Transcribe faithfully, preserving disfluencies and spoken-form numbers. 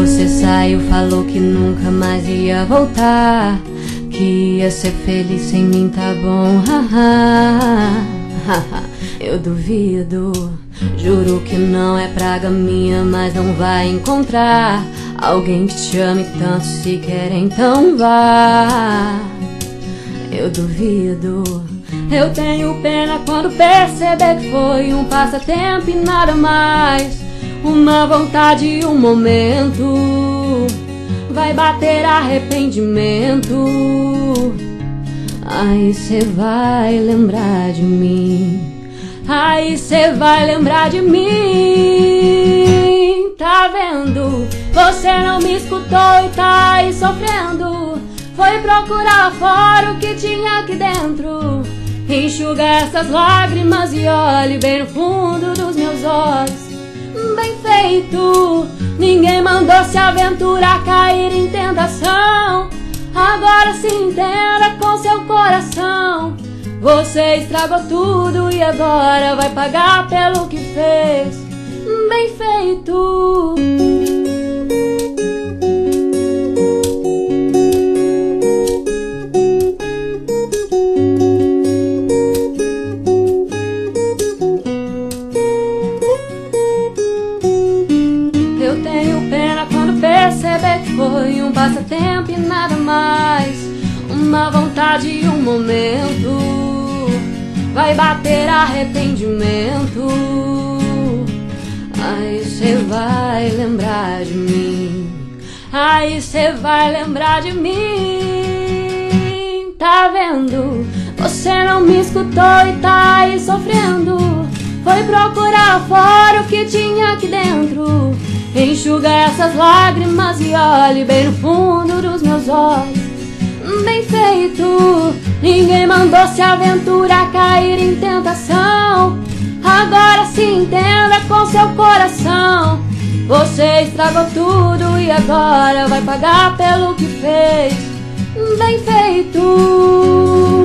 Você saiu, falou que nunca mais ia voltar, que ia ser feliz sem mim, tá bom, haha. Eu duvido, juro que não é praga minha, mas não vai encontrar alguém que te ame tanto, se quer então vá. Eu duvido, eu tenho pena quando perceber que foi um passatempo e nada mais, uma vontade e um momento. Vai bater arrependimento, aí cê vai lembrar de mim, aí cê vai lembrar de mim. Tá vendo? Você não me escutou e tá aí sofrendo. Foi procurar fora o que tinha aqui dentro. Enxuga essas lágrimas e olhe bem no fundo dos meus olhos. Bem feito, ninguém mandou se aventurar, cair em tentação. Agora se entenda com seu coração. Você estragou tudo e agora vai pagar pelo que fez. Bem feito. Eu tenho pena quando perceber que foi um passatempo e nada mais, uma vontade e um momento. Vai bater arrependimento, aí cê vai lembrar de mim, aí cê vai lembrar de mim. Tá vendo? Você não me escutou e tá aí sofrendo. Foi procurar fora o que tinha aqui dentro. Enxuga essas lágrimas e olhe bem no fundo dos meus olhos. Bem feito, ninguém mandou se aventurar, cair em tentação. Agora se entenda com seu coração. Você estragou tudo e agora vai pagar pelo que fez. Bem feito.